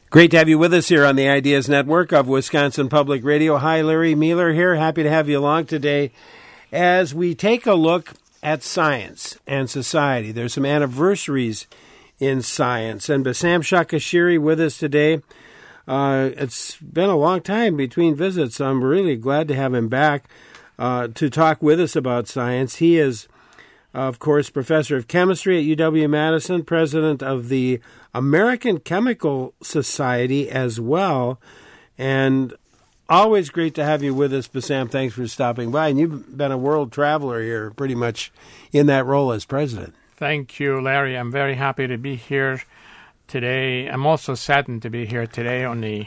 Great to have you with us here on the Ideas Network of Wisconsin Public Radio. Hi, Larry Mueller here. Happy to have you along today as we take a look at science and society. There's some anniversaries in science. And Bassam Shakashiri with us today. It's been a long time between visits. I'm really glad to have him back to talk with us about science. He is, of course, professor of chemistry at UW-Madison, president of the American Chemical Society as well, and always great to have you with us, Bassam. Thanks for stopping by. And you've been a world traveler here pretty much in that role as president. Thank you, Larry. I'm very happy to be here today. I'm also saddened to be here today.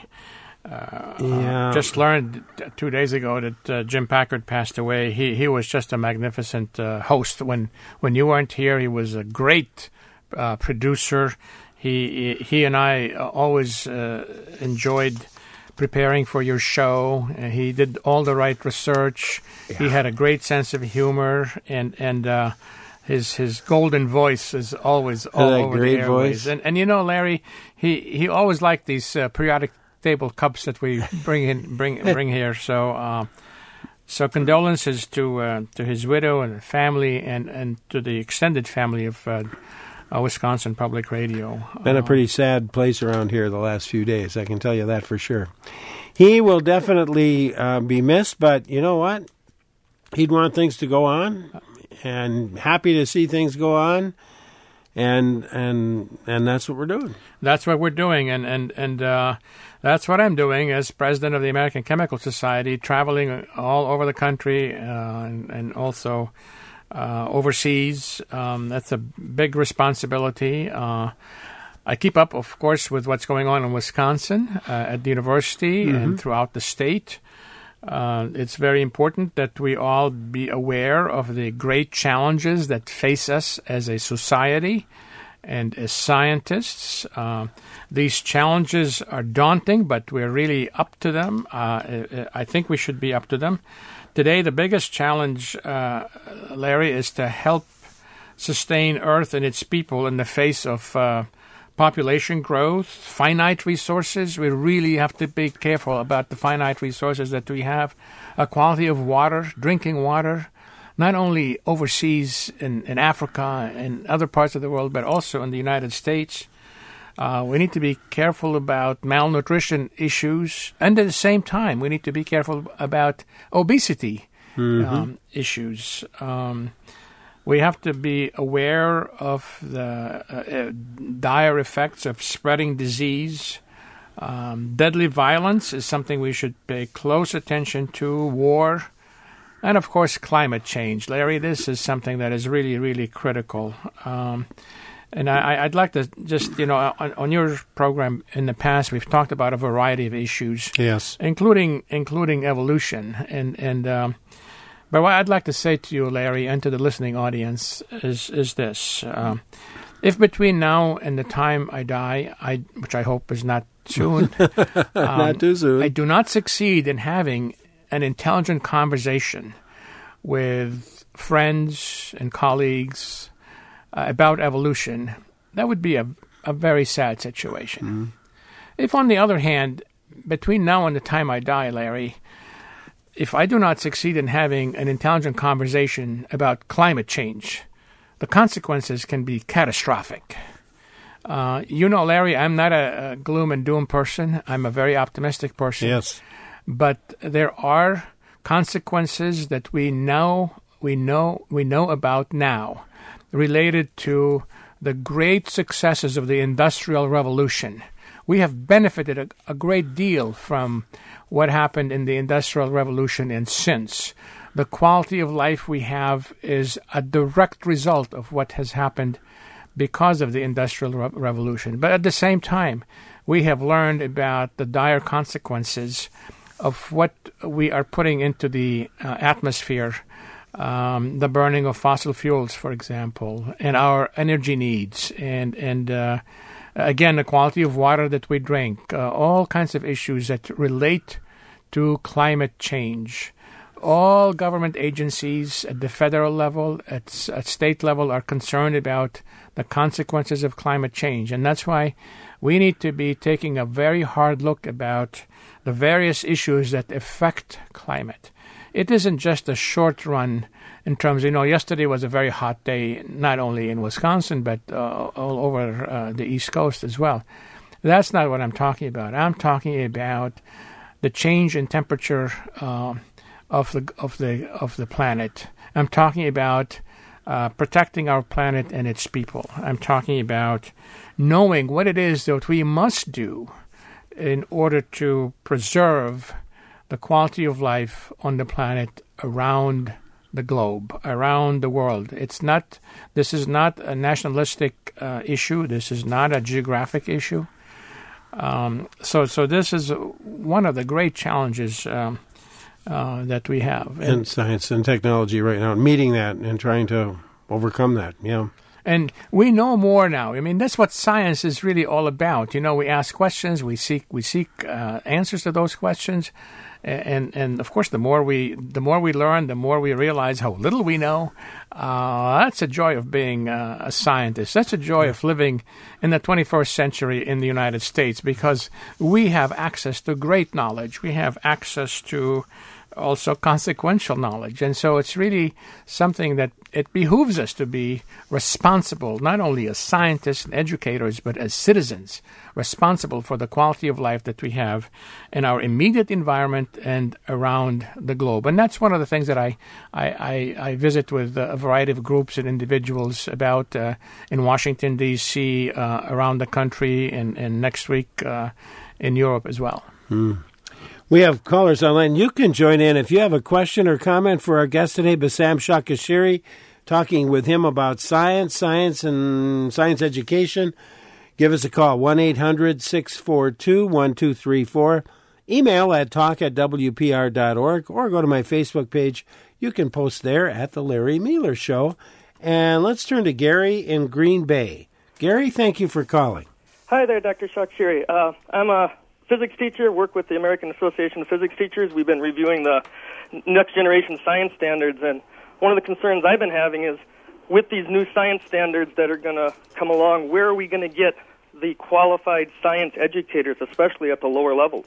Just learned 2 days ago that Jim Packard passed away. He was just a magnificent host. When you weren't here, he was a great producer. He and I always enjoyed preparing for your show. He did all the right research. Yeah. He had a great sense of humor, and his golden voice is always all over the airways. And you know, Larry, he always liked these periodic table cups that we bring here. So condolences to his widow and family, and to the extended family of Wisconsin Public Radio. Been a pretty sad place around here the last few days, I can tell you that for sure. He will definitely be missed, but you know what? He'd want things to go on, and happy to see things go on, and that's what we're doing. That's what we're doing, and that's what I'm doing as president of the American Chemical Society, traveling all over the country and also overseas. That's a big responsibility. I keep up, of course, with what's going on in Wisconsin at the university and throughout the state. It's very important that we all be aware of the great challenges that face us as a society and as scientists. These challenges are daunting, but we're really up to them. I think we should be up to them. Today, the biggest challenge, Larry, is to help sustain Earth and its people in the face of population growth, finite resources. We really have to be careful about the finite resources that we have. A quality of water, drinking water, not only overseas in Africa and other parts of the world, but also in the United States. We need to be careful about malnutrition issues, and at the same time, we need to be careful about obesity issues. We have to be aware of the dire effects of spreading disease. Deadly violence is something we should pay close attention to, war, and of course climate change. Larry, this is something that is really, really critical. And I'd like to just, on your program in the past, we've talked about a variety of issues, yes, including evolution. But what I'd like to say to you, Larry, and to the listening audience is this: if between now and the time I die, which I hope is not soon, not too soon, I do not succeed in having an intelligent conversation with friends and colleagues about evolution, that would be a very sad situation. If, on the other hand, between now and the time I die, Larry, if I do not succeed in having an intelligent conversation about climate change, the consequences can be catastrophic. Larry, I'm not a gloom and doom person. I'm a very optimistic person. Yes. But there are consequences that we know about now, related to the great successes of the Industrial Revolution. We have benefited a great deal from what happened in the Industrial Revolution and since. The quality of life we have is a direct result of what has happened because of the Industrial Revolution. But at the same time, we have learned about the dire consequences of what we are putting into the atmosphere, the burning of fossil fuels, for example, and our energy needs, and again, the quality of water that we drink, all kinds of issues that relate to climate change. All government agencies at the federal level, at state level, are concerned about the consequences of climate change. And that's why we need to be taking a very hard look about the various issues that affect climate. It isn't just a short run in terms, yesterday was a very hot day, not only in Wisconsin, but all over the East Coast as well. That's not what I'm talking about. I'm talking about the change in temperature of the planet. I'm talking about protecting our planet and its people. I'm talking about knowing what it is that we must do in order to preserve the quality of life on the planet around the globe, around the world. This is not a nationalistic issue. This is not a geographic issue. So this is one of the great challenges that we have. In science and technology right now, meeting that and trying to overcome that, yeah. And we know more now. I mean, that's what science is really all about. We ask questions, we seek answers to those questions, and of course, the more we learn, the more we realize how little we know. That's a joy of being a scientist. That's a joy of living in the 21st century in the United States, because we have access to great knowledge. We have access to also consequential knowledge. And so it's really something that it behooves us to be responsible, not only as scientists and educators, but as citizens, responsible for the quality of life that we have in our immediate environment and around the globe. And that's one of the things that I visit with a variety of groups and individuals about in Washington, D.C., around the country, and next week in Europe as well. We have callers online. You can join in if you have a question or comment for our guest today, Bassam Shakashiri, talking with him about science and science education. Give us a call, 1-800-642-1234. Email at talk@wpr.org, or go to my Facebook page. You can post there at The Larry Miller Show. And let's turn to Gary in Green Bay. Gary, thank you for calling. Hi there, Dr. Shakashiri. I'm a physics teacher, work with the American Association of Physics Teachers. We've been reviewing the next generation science standards, and one of the concerns I've been having is with these new science standards that are going to come along, where are we going to get the qualified science educators, especially at the lower levels?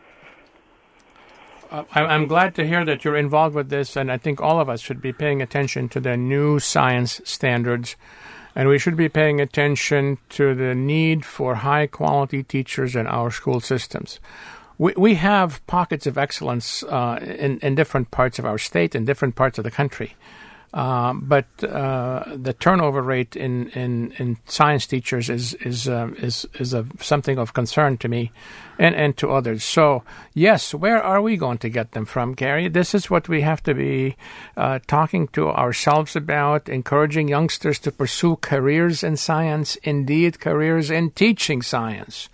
I'm glad to hear that you're involved with this, and I think all of us should be paying attention to the new science standards. And we should be paying attention to the need for high-quality teachers in our school systems. We have pockets of excellence in different parts of our state and different parts of the country. But the turnover rate in science teachers is something of concern to me and to others. So, yes, where are we going to get them from, Gary? This is what we have to be talking to ourselves about, encouraging youngsters to pursue careers in science, indeed careers in teaching science.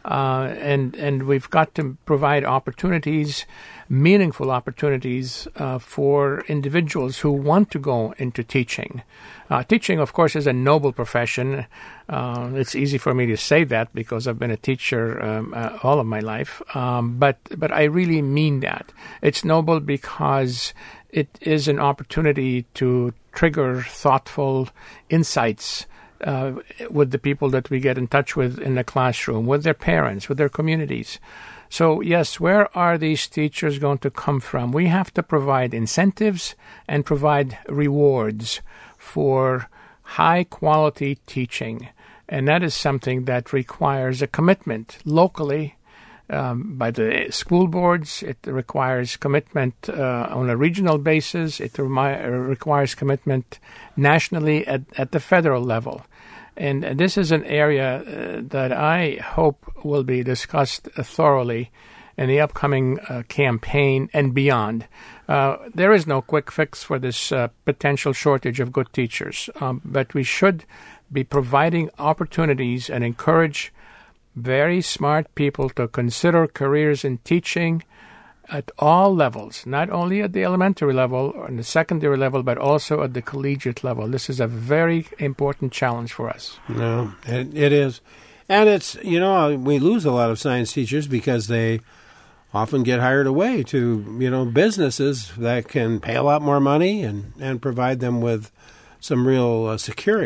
And we've got to provide opportunities, meaningful opportunities for individuals who want to go into teaching. Teaching, of course, is a noble profession. It's easy for me to say that because I've been a teacher all of my life. But I really mean that. It's noble because it is an opportunity to trigger thoughtful insights with the people that we get in touch with in the classroom, with their parents, with their communities. So, yes, where are these teachers going to come from? We have to provide incentives and provide rewards for high-quality teaching. And that is something that requires a commitment locally by the school boards. It requires commitment on a regional basis. It requires commitment nationally at the federal level. And this is an area that I hope will be discussed thoroughly in the upcoming campaign and beyond. There is no quick fix for this potential shortage of good teachers, but we should be providing opportunities and encourage very smart people to consider careers in teaching at all levels, not only at the elementary level or the secondary level, but also at the collegiate level. This is a very important challenge for us. No, it is. And it's, we lose a lot of science teachers because they often get hired away to, businesses that can pay a lot more money and provide them with some real security.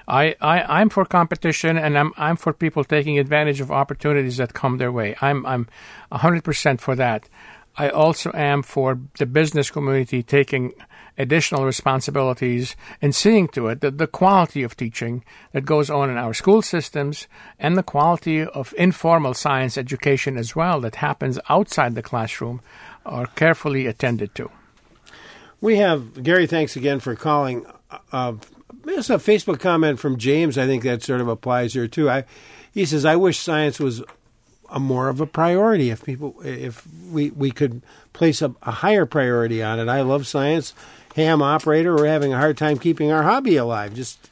I'm for competition, and I'm for people taking advantage of opportunities that come their way. I'm 100% for that. I also am for the business community taking additional responsibilities and seeing to it that the quality of teaching that goes on in our school systems and the quality of informal science education as well that happens outside the classroom are carefully attended to. We have, Gary, thanks again for calling. There's a Facebook comment from James. I think that sort of applies here too. He says, I wish science was more of a priority. If we could place a higher priority on it. I love science. Ham operator, we're having a hard time keeping our hobby alive.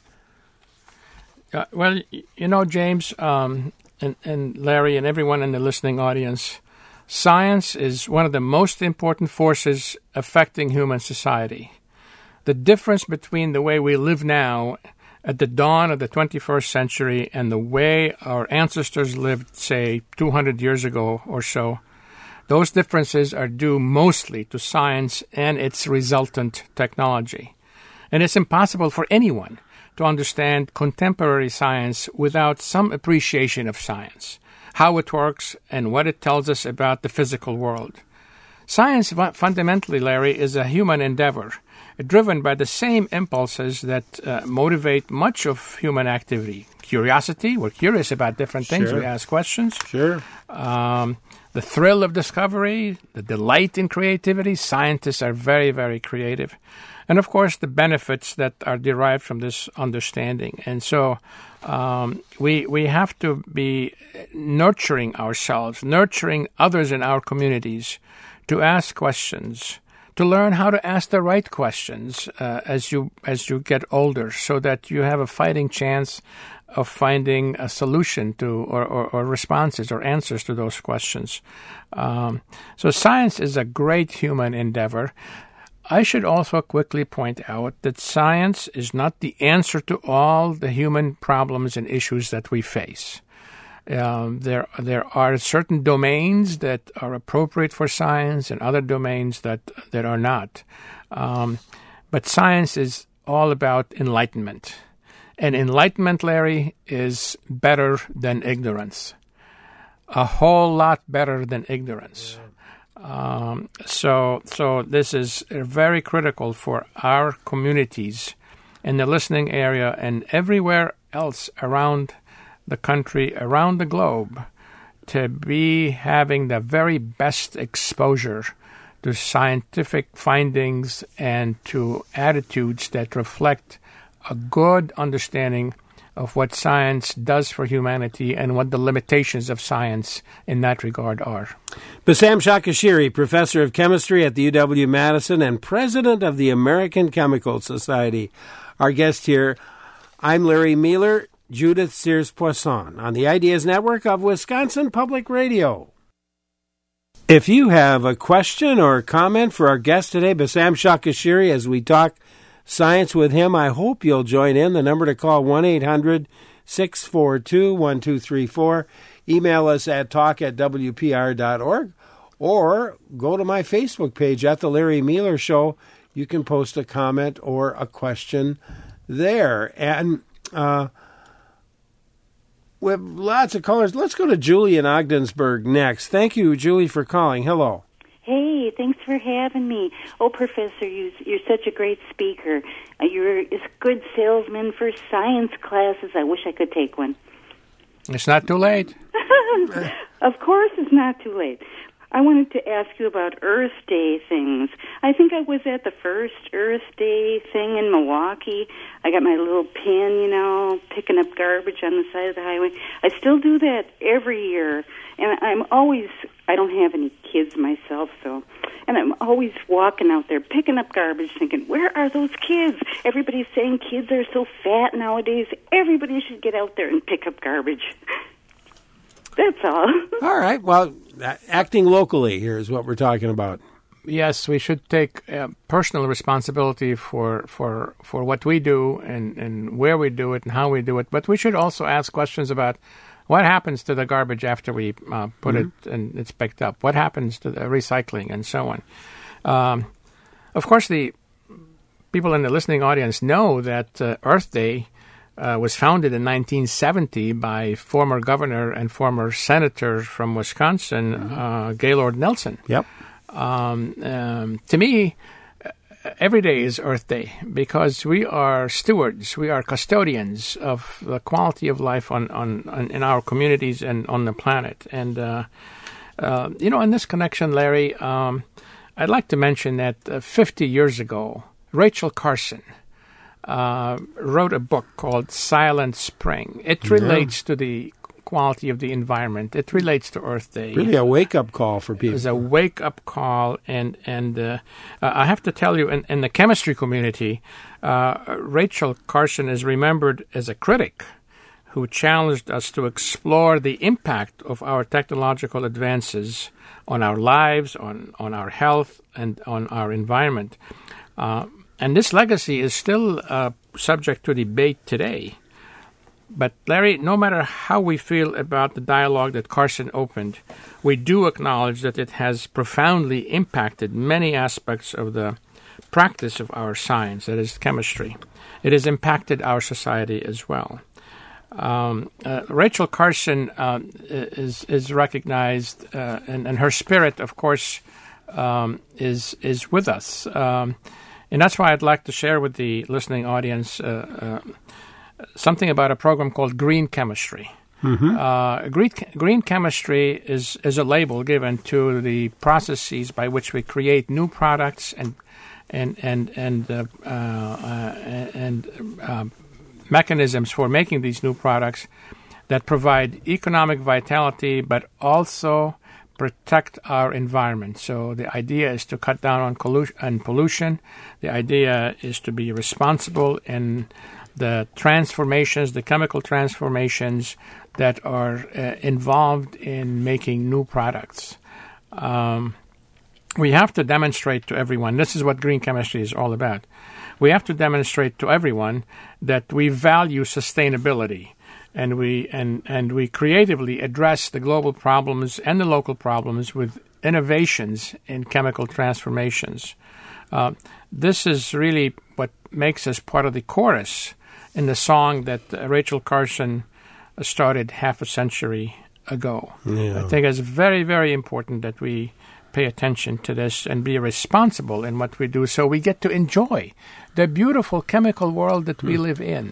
Well, James and Larry and everyone in the listening audience, science is one of the most important forces affecting human society. The difference between the way we live now at the dawn of the 21st century and the way our ancestors lived, say, 200 years ago or so, those differences are due mostly to science and its resultant technology. And it's impossible for anyone to understand contemporary science without some appreciation of science, how it works, and what it tells us about the physical world. Science, fundamentally, Larry, is a human endeavor, driven by the same impulses that motivate much of human activity. Curiosity, we're curious about different things, we ask questions. Sure. The thrill of discovery, the delight in creativity. Scientists are very, very creative. And, of course, the benefits that are derived from this understanding. And so we have to be nurturing ourselves, nurturing others in our communities to ask questions, to learn how to ask the right questions as you get older so that you have a fighting chance of finding a solution to or responses or answers to those questions. So science is a great human endeavor. I should also quickly point out that science is not the answer to all the human problems and issues that we face. There are certain domains that are appropriate for science and other domains that are not. But science is all about enlightenment. And enlightenment, Larry, is better than ignorance. A whole lot better than ignorance. So this is very critical for our communities in the listening area and everywhere else around the country, around the globe, to be having the very best exposure to scientific findings and to attitudes that reflect a good understanding of what science does for humanity and what the limitations of science in that regard are. Bassam Shakashiri, professor of chemistry at the UW-Madison and president of the American Chemical Society. Our guest here, I'm Larry Mueller, Judith Sears-Poisson on the Ideas Network of Wisconsin Public Radio. If you have a question or comment for our guest today, Bassam Shakashiri, as we talk science with him, I hope you'll join in. The number to call, 1-800-642-1234. Email us at talk@wpr.org or go to my Facebook page at The Larry Mueller Show. You can post a comment or a question there. And we have lots of callers. Let's go to Julie in Ogdensburg next. Thank you, Julie, for calling. Hello. Hey, thanks for having me. Oh, Professor, you're such a great speaker. You're a good salesman for science classes. I wish I could take one. It's not too late. Of course it's not too late. I wanted to ask you about Earth Day things. I think I was at the first Earth Day thing in Milwaukee. I got my little pin, picking up garbage on the side of the highway. I still do that every year. And I don't have any kids myself, and I'm always walking out there picking up garbage thinking, where are those kids? Everybody's saying kids are so fat nowadays. Everybody should get out there and pick up garbage. That's all. All right. Well, acting locally here is what we're talking about. Yes, we should take personal responsibility for what we do and where we do it and how we do it. But we should also ask questions about what happens to the garbage after we put it and it's picked up. What happens to the recycling and so on. Of course, the people in the listening audience know that Earth Day was founded in 1970 by former governor and former senator from Wisconsin, Gaylord Nelson. Yep. To me, every day is Earth Day because we are stewards, we are custodians of the quality of life on in our communities and on the planet. And in this connection, Larry, I'd like to mention that 50 years ago, Rachel Carson wrote a book called Silent Spring. It relates to the quality of the environment. It relates to Earth Day. Really a wake-up call for people. It was a wake-up call, and I have to tell you, in the chemistry community, Rachel Carson is remembered as a critic who challenged us to explore the impact of our technological advances on our lives, on our health, and on our environment. And this legacy is still subject to debate today. But, Larry, no matter how we feel about the dialogue that Carson opened, we do acknowledge that it has profoundly impacted many aspects of the practice of our science, that is, chemistry. It has impacted our society as well. Rachel Carson is recognized, and her spirit, of course, is with us. And that's why I'd like to share with the listening audience something about a program called Green Chemistry. Green chemistry is a label given to the processes by which we create new products and mechanisms for making these new products that provide economic vitality, but also protect our environment. So the idea is to cut down on pollution. The idea is to be responsible in the transformations, the chemical transformations that are involved in making new products. We have to demonstrate to everyone, this is what green chemistry is all about. We have to demonstrate to everyone that we value sustainability and we creatively address the global problems and the local problems with innovations in chemical transformations. This is really what makes us part of the chorus in the song that Rachel Carson started half a century ago. Yeah. I think it's very, very important that we pay attention to this and be responsible in what we do so we get to enjoy the beautiful chemical world that we live in.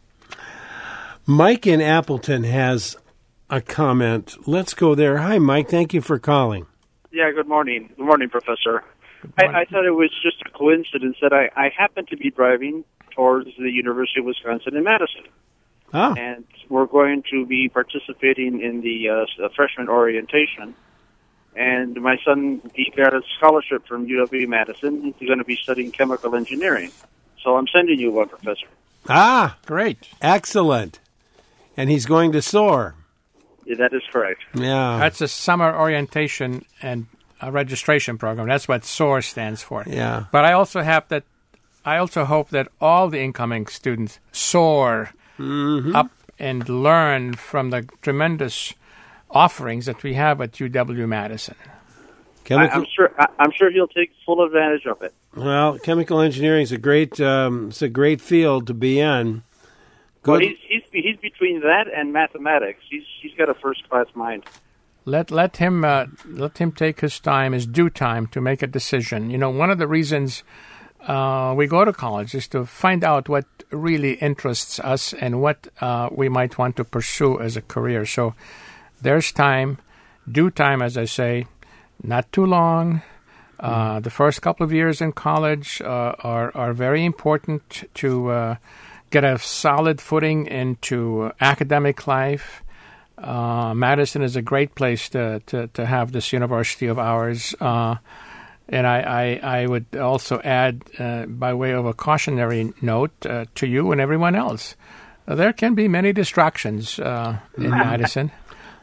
Mike in Appleton has a comment. Let's go there. Hi, Mike. Thank you for calling. Yeah, good morning. Good morning, Professor. I thought it was just a coincidence that I happened to be driving towards the University of Wisconsin in Madison. Oh. And we're going to be participating in the freshman orientation. And my son, he got a scholarship from UW-Madison. He's going to be studying chemical engineering. So I'm sending you one, Professor. Ah, great. Excellent. And he's going to SOAR. Yeah, that is correct. Yeah. That's a summer orientation and a registration program. That's what SOAR stands for. Yeah. But I also hope that all the incoming students soar up and learn from the tremendous offerings that we have at UW-Madison. I'm sure he'll take full advantage of it. Well, chemical engineering is a great field to be in. Good. Well, he's between that and mathematics. He's got a first-class mind. Let him take his time, his due time, to make a decision. You know, one of the reasons we go to college is to find out what really interests us and what we might want to pursue as a career. So there's time, due time, as I say, not too long. The first couple of years in college are very important to get a solid footing into academic life. Madison is a great place to have this university of ours. And I would also add, by way of a cautionary note to you and everyone else, there can be many distractions in Madison.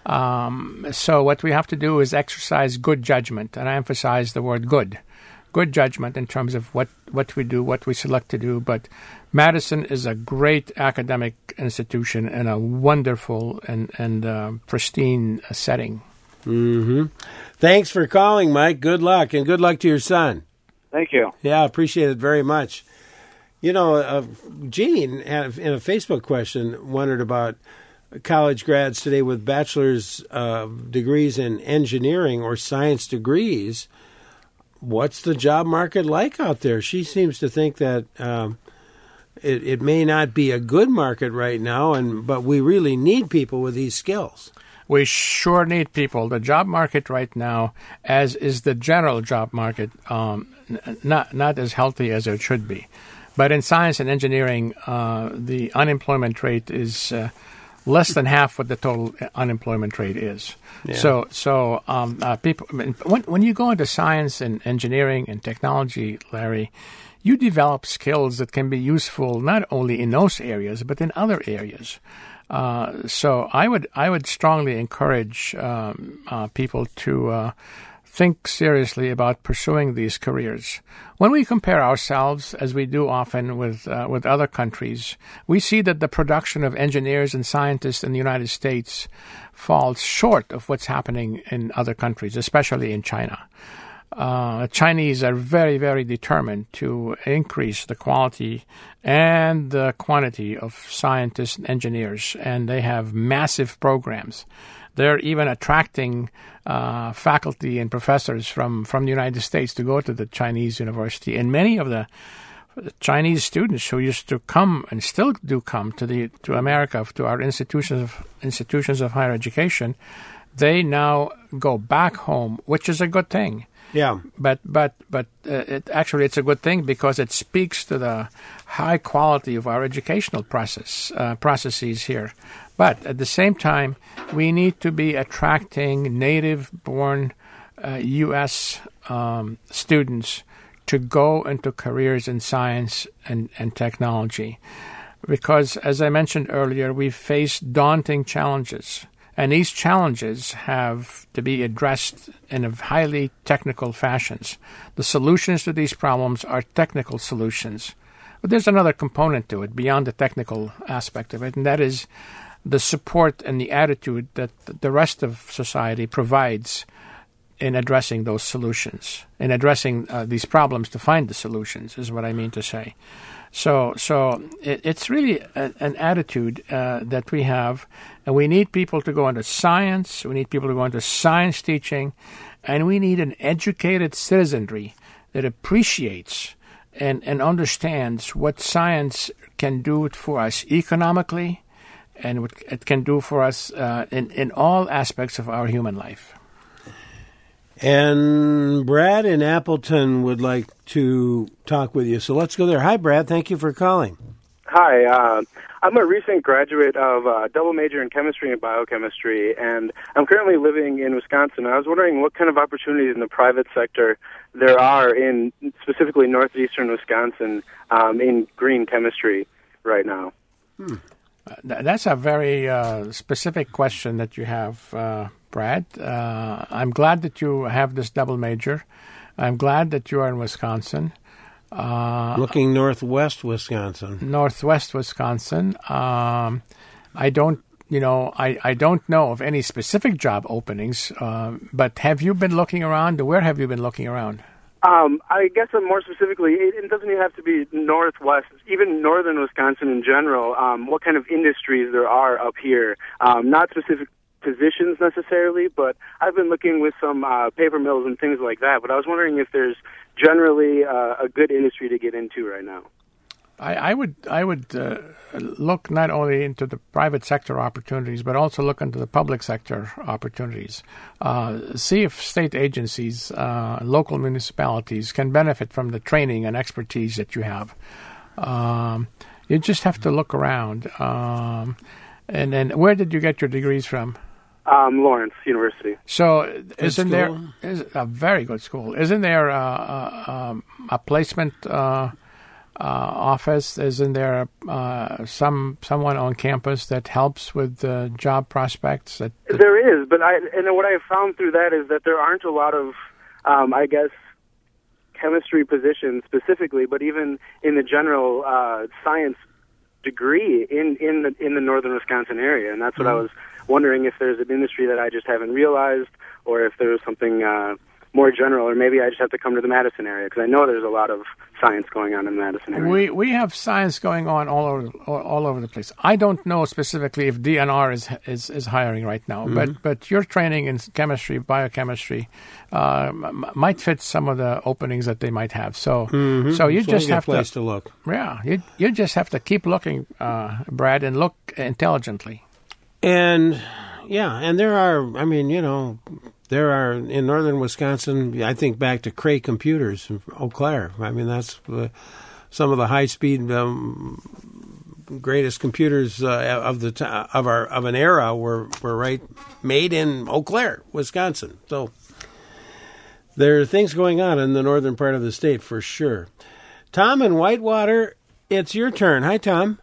So what we have to do is exercise good judgment, and I emphasize the word good. Good judgment in terms of what we do, what we select to do. But Madison is a great academic institution and a wonderful and pristine setting. Mm-hmm. Thanks for calling, Mike. Good luck, and good luck to your son. Thank you. Yeah, appreciate it very much. You know, Gene, in a Facebook question, wondered about college grads today with bachelor's degrees in engineering or science degrees. What's the job market like out there? She seems to think that it may not be a good market right now, but we really need people with these skills. We sure need people. The job market right now, as is the general job market, not as healthy as it should be. But in science and engineering, the unemployment rate is less than half what the total unemployment rate is. Yeah. So people, when you go into science and engineering and technology, Larry, you develop skills that can be useful not only in those areas but in other areas. So I would strongly encourage people to think seriously about pursuing these careers. When we compare ourselves, as we do often with other countries, we see that the production of engineers and scientists in the United States falls short of what's happening in other countries, especially in China. Chinese are very, very determined to increase the quality and the quantity of scientists and engineers, and they have massive programs. They're even attracting faculty and professors from the United States to go to the Chinese university. And many of the Chinese students who used to come and still do come to America, to our institutions of higher education, they now go back home, which is a good thing. Yeah, but it's a good thing because it speaks to the high quality of our educational processes here. But at the same time, we need to be attracting native-born U.S. Students to go into careers in science and technology, because, as I mentioned earlier, we face daunting challenges. And these challenges have to be addressed in a highly technical fashions. The solutions to these problems are technical solutions. But there's another component to it beyond the technical aspect of it, and that is the support and the attitude that the rest of society provides in addressing those solutions, in addressing these problems to find the solutions, is what I mean to say. So it's really an attitude that we have, and we need people to go into science, we need people to go into science teaching, and we need an educated citizenry that appreciates and understands what science can do for us economically and what it can do for us in all aspects of our human life. And Brad in Appleton would like to talk with you. So let's go there. Hi, Brad. Thank you for calling. Hi. I'm a recent graduate of a double major in chemistry and biochemistry, and I'm currently living in Wisconsin. I was wondering what kind of opportunities in the private sector there are in specifically northeastern Wisconsin in green chemistry right now. That's a very specific question that you have, Brad. I'm glad that you have this double major. I'm glad that you are in Wisconsin. Looking northwest Wisconsin. Northwest Wisconsin. I don't know of any specific job openings, but have you been looking around? Where have you been looking around? I guess more specifically, it doesn't even have to be northwest, even northern Wisconsin in general, what kind of industries there are up here. Not specific positions necessarily, but I've been looking with some paper mills and things like that, but I was wondering if there's generally a good industry to get into right now. I would look not only into the private sector opportunities, but also look into the public sector opportunities. See if state agencies, local municipalities can benefit from the training and expertise that you have. You just have to look around. And then, where did you get your degrees from? Lawrence University. So, is a very good school? Isn't there a placement office? Isn't there someone on campus that helps with job prospects? There is, but what I have found through that is that there aren't a lot of, chemistry positions specifically, but even in the general science degree in the northern Wisconsin area, and that's what I was wondering, if there's an industry that I just haven't realized, or if there's something more general, or maybe I just have to come to the Madison area because I know there's a lot of science going on in the Madison area. We have science going on all over the place. I don't know specifically if DNR is hiring right now, but your training in chemistry, biochemistry, might fit some of the openings that they might have. So you just have to look. Yeah, you just have to keep looking, Brad, and look intelligently. And there are. I mean, there are in northern Wisconsin. I think back to Cray Computers in Eau Claire. I mean, that's some of the high-speed, greatest computers of an era were made in Eau Claire, Wisconsin. So there are things going on in the northern part of the state for sure. Tom in Whitewater, it's your turn. Hi, Tom.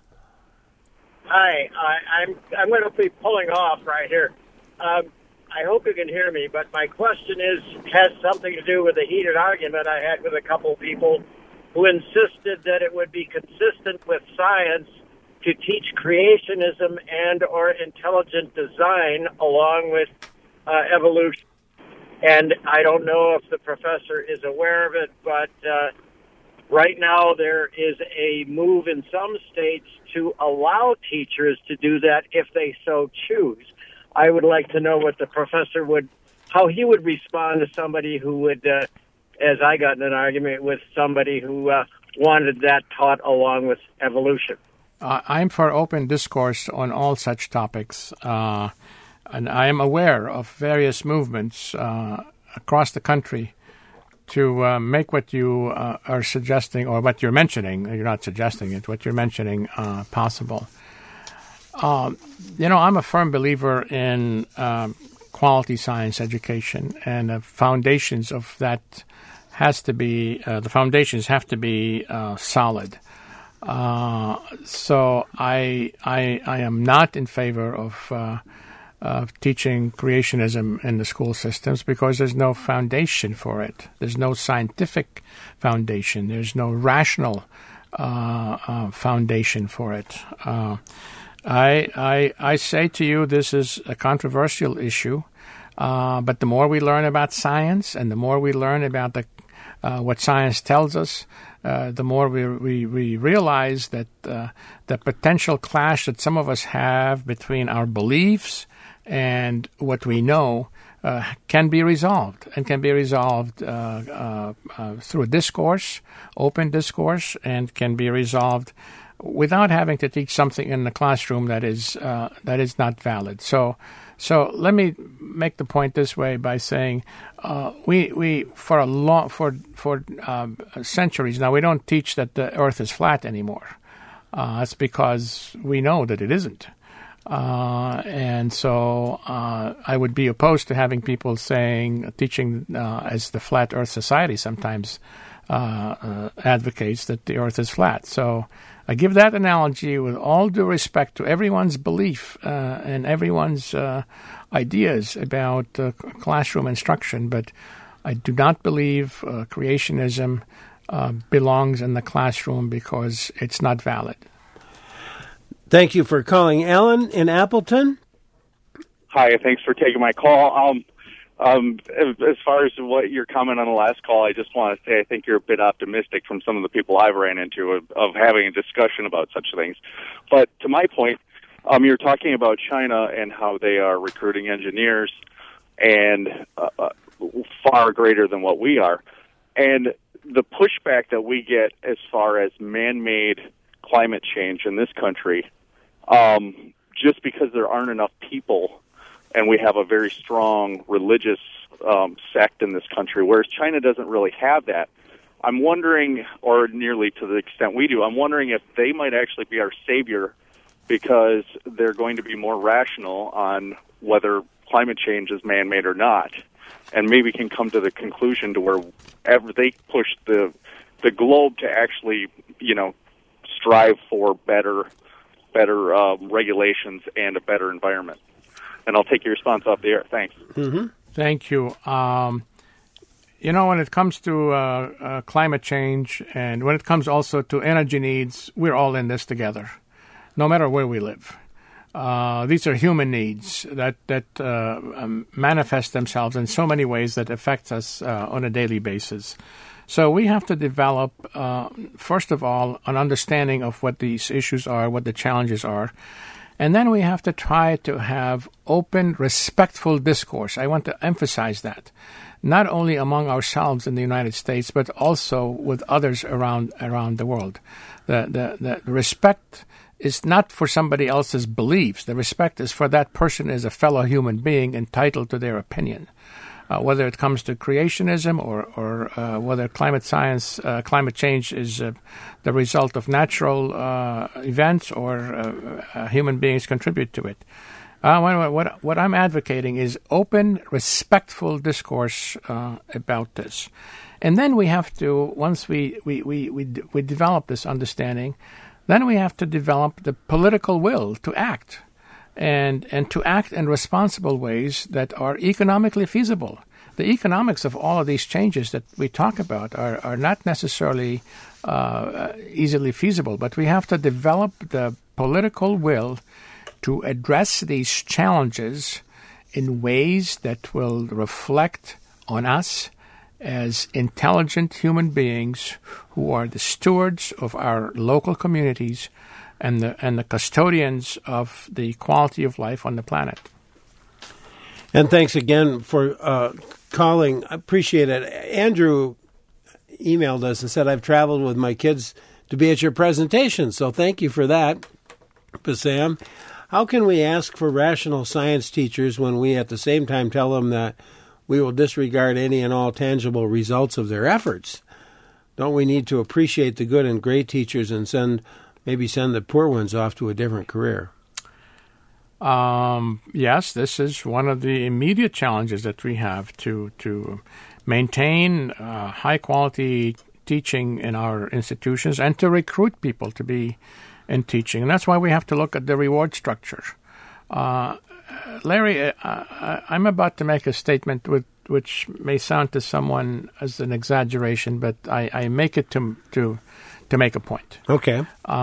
Hi, I'm going to be pulling off right here. I hope you can hear me, but my question has something to do with a heated argument I had with a couple of people who insisted that it would be consistent with science to teach creationism and or intelligent design along with evolution. And I don't know if the professor is aware of it, but right now there is a move in some states to allow teachers to do that if they so choose. I would like to know what the professor how he would respond to somebody who would, as I got in an argument with somebody who wanted that taught along with evolution. I'm for open discourse on all such topics, and I am aware of various movements across the country to make what you are suggesting, or what you're mentioning, you're not suggesting it, what you're mentioning possible. I'm a firm believer in quality science education, and the foundations of that have to be solid. So I am not in favor of teaching creationism in the school systems because there's no foundation for it. There's no scientific foundation. There's no rational foundation for it. I say to you, this is a controversial issue, but the more we learn about science and the more we learn about what science tells us, the more we realize that the potential clash that some of us have between our beliefs and what we know can be resolved, and can be resolved through discourse, open discourse, and can be resolved without having to teach something in the classroom that is not valid. So let me make the point this way by saying we for centuries now we don't teach that the Earth is flat anymore. That's because we know that it isn't. And so I would be opposed to having people teaching as the Flat Earth Society sometimes advocates that the Earth is flat. So I give that analogy with all due respect to everyone's belief and everyone's ideas about classroom instruction, but I do not believe creationism belongs in the classroom because it's not valid. Thank you for calling. Alan in Appleton. Hi, thanks for taking my call. As far as what your comment on the last call, I just want to say I think you're a bit optimistic from some of the people I've ran into of having a discussion about such things. But to my point, you're talking about China and how they are recruiting engineers and far greater than what we are. And the pushback that we get as far as man-made climate change in this country, just because there aren't enough people and we have a very strong religious sect in this country, whereas China doesn't really have that. I'm wondering, or nearly to the extent we do, I'm wondering if they might actually be our savior because they're going to be more rational on whether climate change is man-made or not, and maybe can come to the conclusion to where they push the globe to actually, strive for better regulations and a better environment. And I'll take your response off the air. Thanks. Mm-hmm. Thank you. When it comes to climate change and when it comes also to energy needs, we're all in this together, no matter where we live. These are human needs that manifest themselves in so many ways that affect us on a daily basis. So we have to develop, first of all, an understanding of what these issues are, what the challenges are. And then we have to try to have open, respectful discourse. I want to emphasize that, not only among ourselves in the United States, but also with others around the world. The respect is not for somebody else's beliefs. The respect is for that person as a fellow human being entitled to their opinion. Whether it comes to creationism or whether climate change is the result of natural events or human beings contribute to it. What I'm advocating is open, respectful discourse about this. And then we have to, once we develop this understanding, then we have to develop the political will to act. And to act in responsible ways that are economically feasible. The economics of all of these changes that we talk about are not necessarily easily feasible, but we have to develop the political will to address these challenges in ways that will reflect on us as intelligent human beings who are the stewards of our local communities and the custodians of the quality of life on the planet. And thanks again for calling. I appreciate it. Andrew emailed us and said, I've traveled with my kids to be at your presentation, so thank you for that, Sam. How can we ask for rational science teachers when we at the same time tell them that we will disregard any and all tangible results of their efforts? Don't we need to appreciate the good and great teachers and maybe send the poor ones off to a different career? Yes, this is one of the immediate challenges that we have to maintain high-quality teaching in our institutions and to recruit people to be in teaching. And that's why we have to look at the reward structure. Larry, I'm about to make a statement which may sound to someone as an exaggeration, but I make it to make a point. Okay.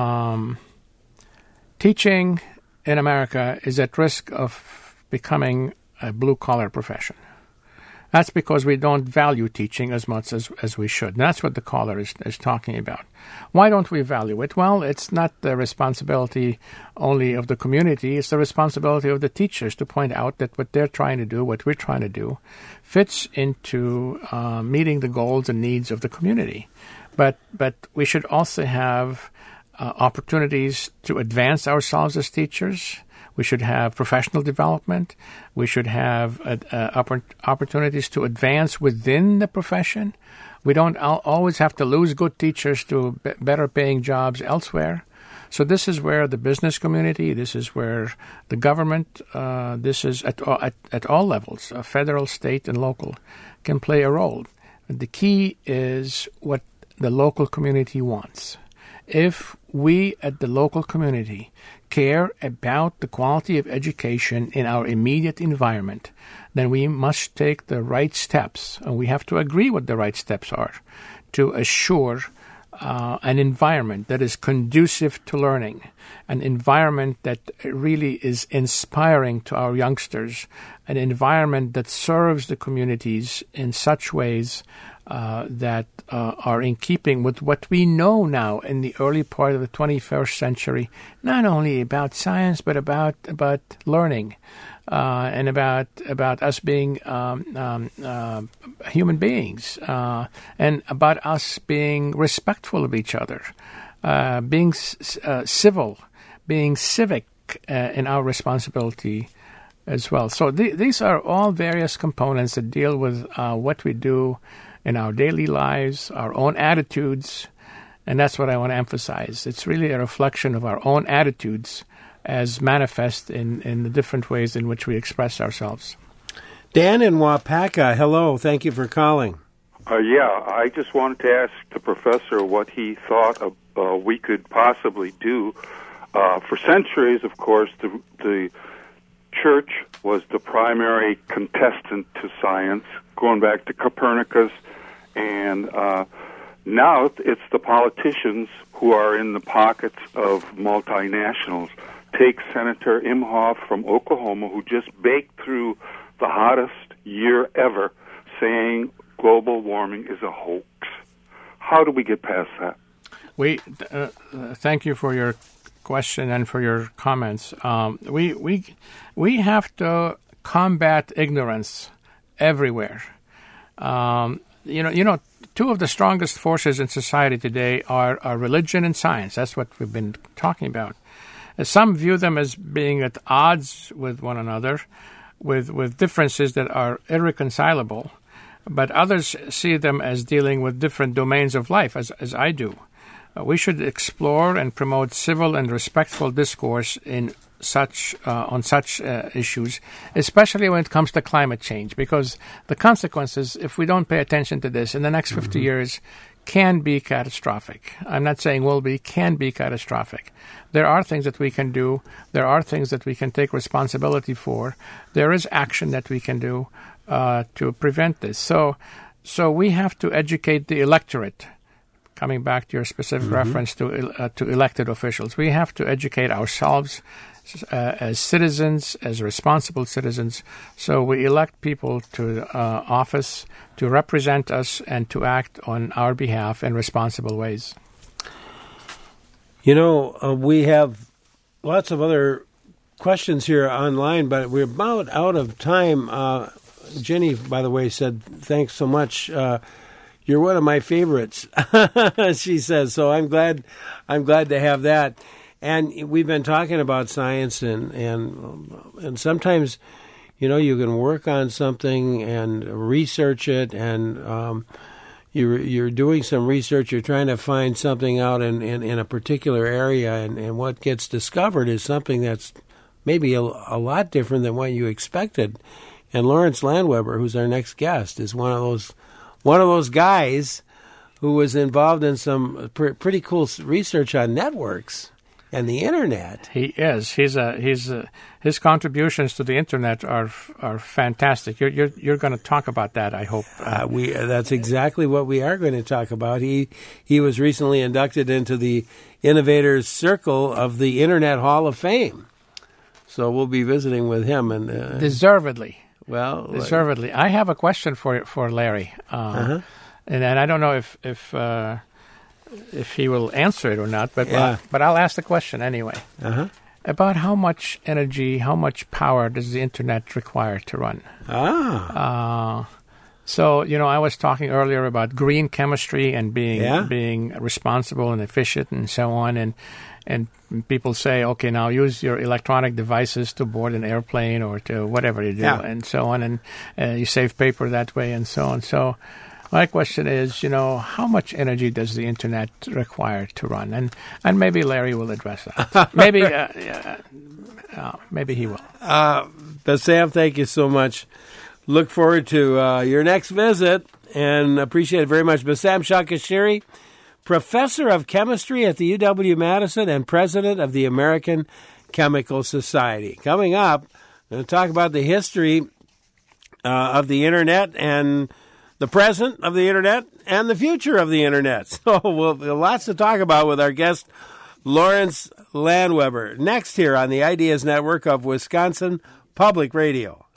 Teaching in America is at risk of becoming a blue-collar profession. That's because we don't value teaching as much as we should. And that's what the caller is talking about. Why don't we value it? Well, it's not the responsibility only of the community. It's the responsibility of the teachers to point out that what they're trying to do, what we're trying to do, fits into meeting the goals and needs of the community. But we should also have opportunities to advance ourselves as teachers. We should have professional development. We should have opportunities to advance within the profession. We don't always have to lose good teachers to better paying jobs elsewhere. So this is where the business community, this is where the government, this is at all levels, federal, state, and local, can play a role. And the key is what the local community wants. If we at the local community care about the quality of education in our immediate environment, then we must take the right steps, and we have to agree what the right steps are, to assure an environment that is conducive to learning, an environment that really is inspiring to our youngsters, an environment that serves the communities in such ways that are in keeping with what we know now in the early part of the 21st century, not only about science, but about learning and about us being human beings and about us being respectful of each other, being civil, being civic in our responsibility as well. So these are all various components that deal with what we do in our daily lives, our own attitudes, and that's what I want to emphasize. It's really a reflection of our own attitudes as manifest in the different ways in which we express ourselves. Dan in Wapaka, hello. Thank you for calling. I just wanted to ask the professor what he thought we could possibly do. For centuries, of course, the church was the primary contestant to science, going back to Copernicus, and now it's the politicians who are in the pockets of multinationals. take Senator Imhoff from Oklahoma, who just baked through the hottest year ever, saying global warming is a hoax. How do we get past that? Thank you for your question and for your comments. We have to combat ignorance everywhere. Two of the strongest forces in society today are religion and science. That's what we've been talking about. Some view them as being at odds with one another, with differences that are irreconcilable, but others see them as dealing with different domains of life, as I do. We should explore and promote civil and respectful discourse on such issues, especially when it comes to climate change, because the consequences, if we don't pay attention to this in the next 50 years, can be catastrophic. I'm not saying will be, can be catastrophic. There are things that we can do. There are things that we can take responsibility for. There is action that we can do to prevent this. So we have to educate the electorate. Coming back to your specific reference to elected officials, we have to educate ourselves as citizens, as responsible citizens. So we elect people to office to represent us and to act on our behalf in responsible ways. We have lots of other questions here online, but we're about out of time. Jenny, by the way, said, thanks so much. You're one of my favorites, she says. So I'm glad to have that. And we've been talking about science, and sometimes, you can work on something and research it, and you're doing some research. You're trying to find something out in a particular area, and what gets discovered is something that's maybe a lot different than what you expected. And Lawrence Landweber, who's our next guest, is one of those guys who was involved in some pretty cool research on networks and the internet. He is. His contributions to the internet are fantastic. You're going to talk about that, I hope. That's exactly what we are going to talk about. He was recently inducted into the Innovators Circle of the Internet Hall of Fame. So we'll be visiting with him and deservedly. Well, deservedly. I have a question for Larry, and I don't know if he will answer it or not, but I'll ask the question anyway. About how much energy, how much power does the internet require to run? So I was talking earlier about green chemistry and being responsible and efficient and so on, and people say, okay, now use your electronic devices to board an airplane or to whatever you do, and so on, and you save paper that way, and so on. So my question is, how much energy does the internet require to run? And maybe Larry will address that. Maybe he will. Bassam, thank you so much. Look forward to your next visit and appreciate it very much. Bassam Shakashiri, Professor of Chemistry at the UW-Madison and President of the American Chemical Society. Coming up, I'm going to talk about the history of the Internet and the present of the Internet and the future of the Internet. So we'll have lots to talk about with our guest, Lawrence Landweber. Next here on the Ideas Network of Wisconsin Public Radio.